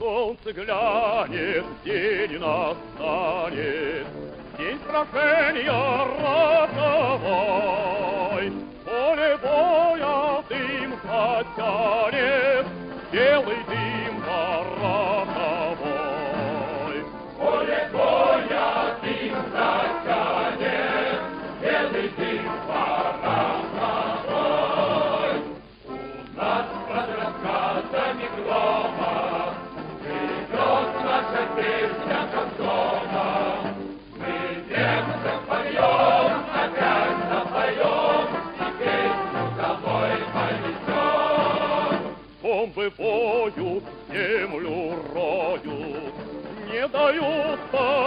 Солнце глянет, день настанет, день сражения роковой. Поле боя дым затянет, белый дым бараковой. Поле боя дым затянет, белый дым бараковой. У нас под рассказами грома живет наша песня как дома. Мы немцев поем, опять запоем, и песню домой понесем. Бомбы воют, землю роют, не дают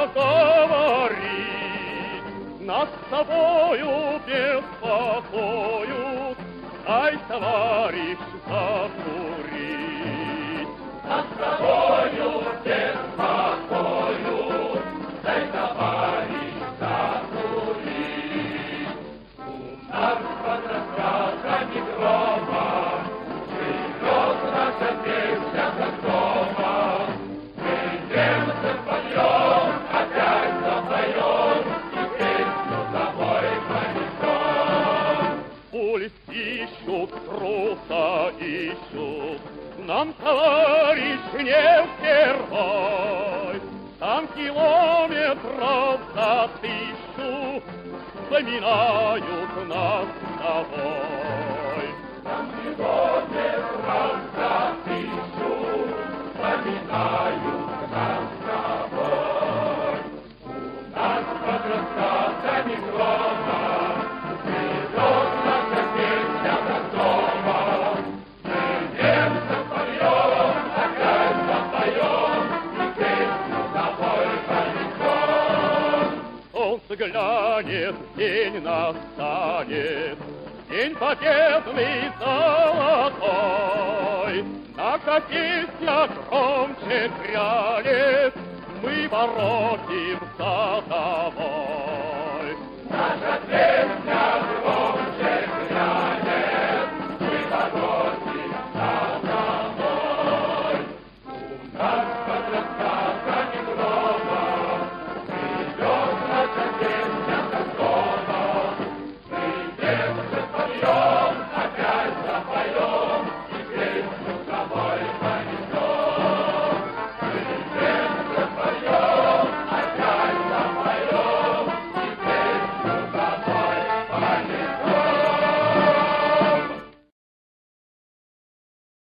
поговорить. Нас с тобою беспокоят, дай, товарищ, закурить. Нас с тобою беспокоят, дай, товарищ, закурить. У нас под рассказами грома живет наша песня как дома. Мы немцев поем, опять запоем, и песню домой понесем. Пусть ищут, труса ищут, нам, товарищ, не впервой. Там километров за 1000 заминают нас с тобой. Там километров за 1000 заминают нас с тобой. У нас под рассказами грома живет наша песня как дома. Мы немцев поем, опять запоем, и песню домой понесем. Солнце глянет, день настанет, день победный золотой. Наша песня громче грянет, мы воротимся домой. Наша песня громче